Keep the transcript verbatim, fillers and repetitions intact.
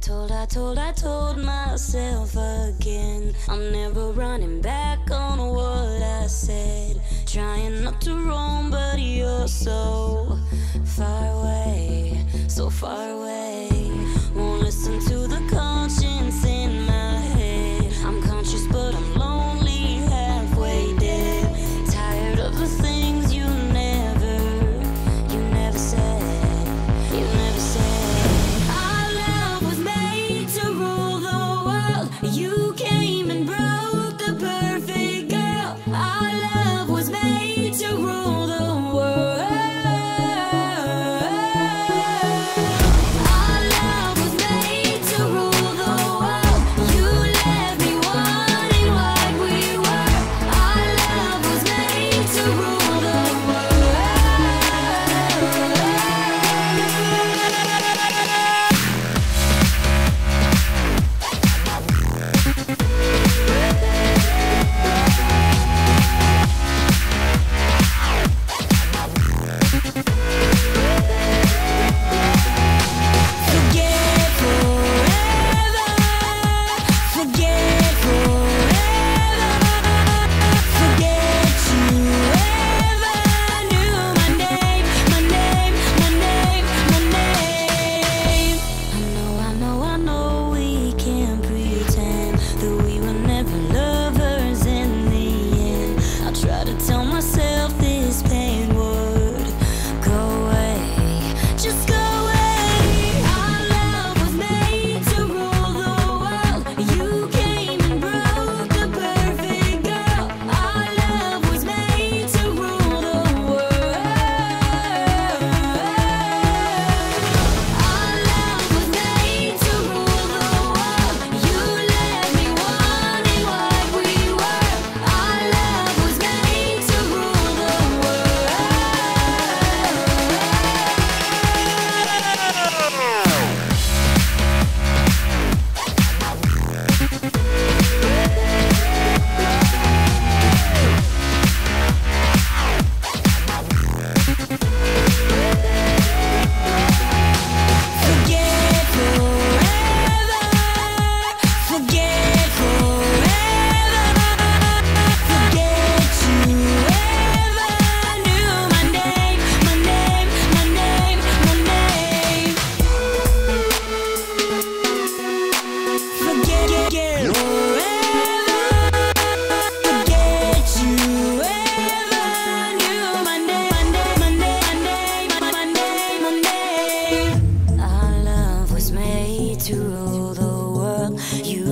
Told, I told, I told myself again, I'm never running back on what I said. Trying not to roam, but you're so far away, so far away. Won't listen to the conscience in my head. I'm conscious, but I'm lonely, halfway dead. Tired of the things you never, you never said, you never said. Our love was made to rule the world. You came and broke the perfect girl. Our love was made to rule the world. Our love was made to rule the world. You left me wanting what we were. Our love was made to rule the world. Forget forever, forget forever, forget you ever knew my name, my name, my name, my name. I know, I know, I know we can't pretend that we were never lovers in the end. I try to tell myself this pain would go away, just go away. Our love was made to rule the world. You came and broke the perfect girl. Our love was made to rule the world. Our love was made to rule the world. You left me wanting what we were. Our love was made to rule the world. Forget forever, forget forever, forget you ever knew my name, my name, my name, my name. Forget forever, forget you ever knew my name, my name, my name, my name. Our love was made to rule the world. You